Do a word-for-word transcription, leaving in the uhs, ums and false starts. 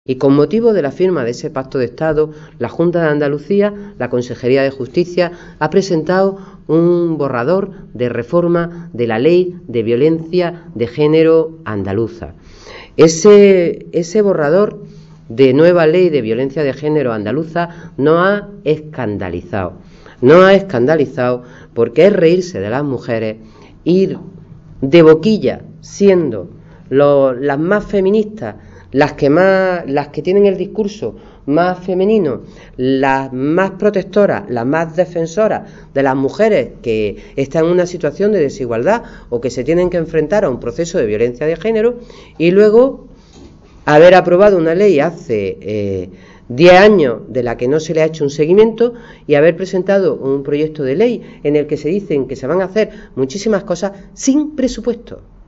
Y con motivo de la firma de ese pacto de Estado, la Junta de Andalucía, la Consejería de Justicia, ha presentado un borrador de reforma de la Ley de Violencia de Género andaluza. Ese, ese borrador de nueva Ley de Violencia de Género andaluza nos ha escandalizado. Nos ha escandalizado porque es reírse de las mujeres, ir de boquilla siendo lo, las más feministas, las que más, las que tienen el discurso más femenino, las más protectoras, las más defensoras de las mujeres que están en una situación de desigualdad o que se tienen que enfrentar a un proceso de violencia de género, y luego haber aprobado una ley hace eh, diez años de la que no se le ha hecho un seguimiento, y haber presentado un proyecto de ley en el que se dicen que se van a hacer muchísimas cosas sin presupuesto.